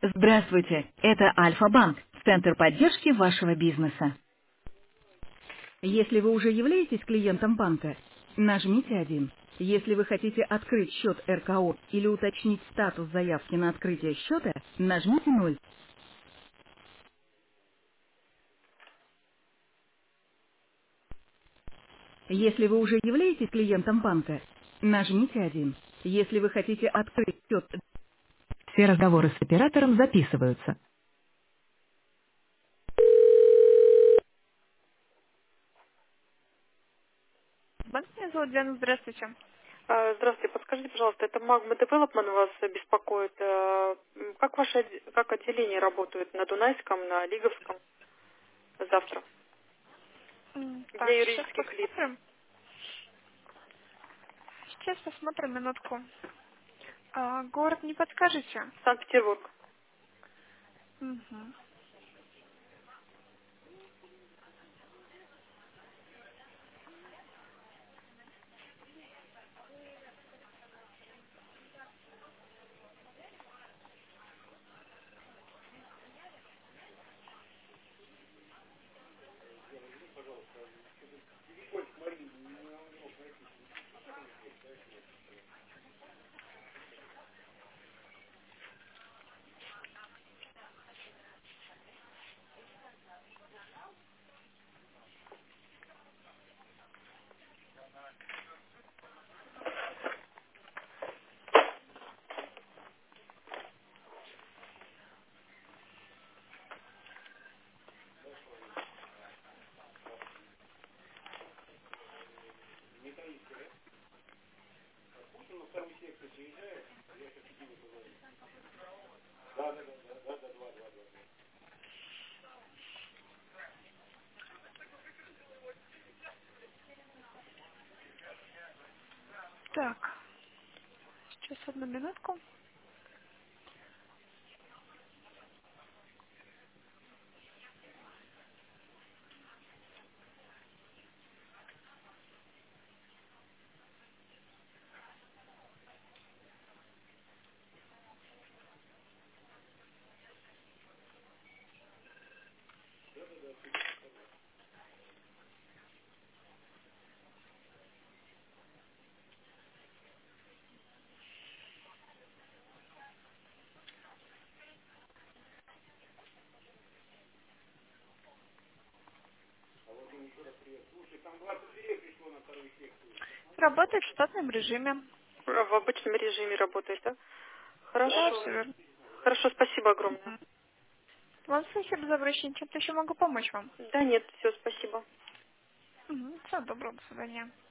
Здравствуйте, это Альфа-банк, центр поддержки вашего бизнеса. Если вы уже являетесь клиентом банка, нажмите 1. Если вы хотите открыть счет РКО или уточнить статус заявки на открытие счета, нажмите 0. Если вы уже являетесь клиентом банка, нажмите 1. Если вы хотите открыть счет, все разговоры с оператором записываются. Банк меня зовут Диана, здравствуйте. Здравствуйте, подскажите, пожалуйста, это Magma Development вас беспокоит. Как ваше как отделение работает на Дунайском, на Лиговском завтра Так, для сейчас юридических лиц? посмотрим. Сейчас посмотрим минутку. Город не подскажете? Санкт-Петербург. Мгм. Так, сейчас одну минутку. Работает в штатном режиме. В обычном режиме работает, да? Да, Хорошо. все верно. Хорошо, спасибо огромное. Мгм. Вам спасибо за обращение. Чем-то еще могу помочь вам? Да нет, все, спасибо. Всего доброго, до свидания.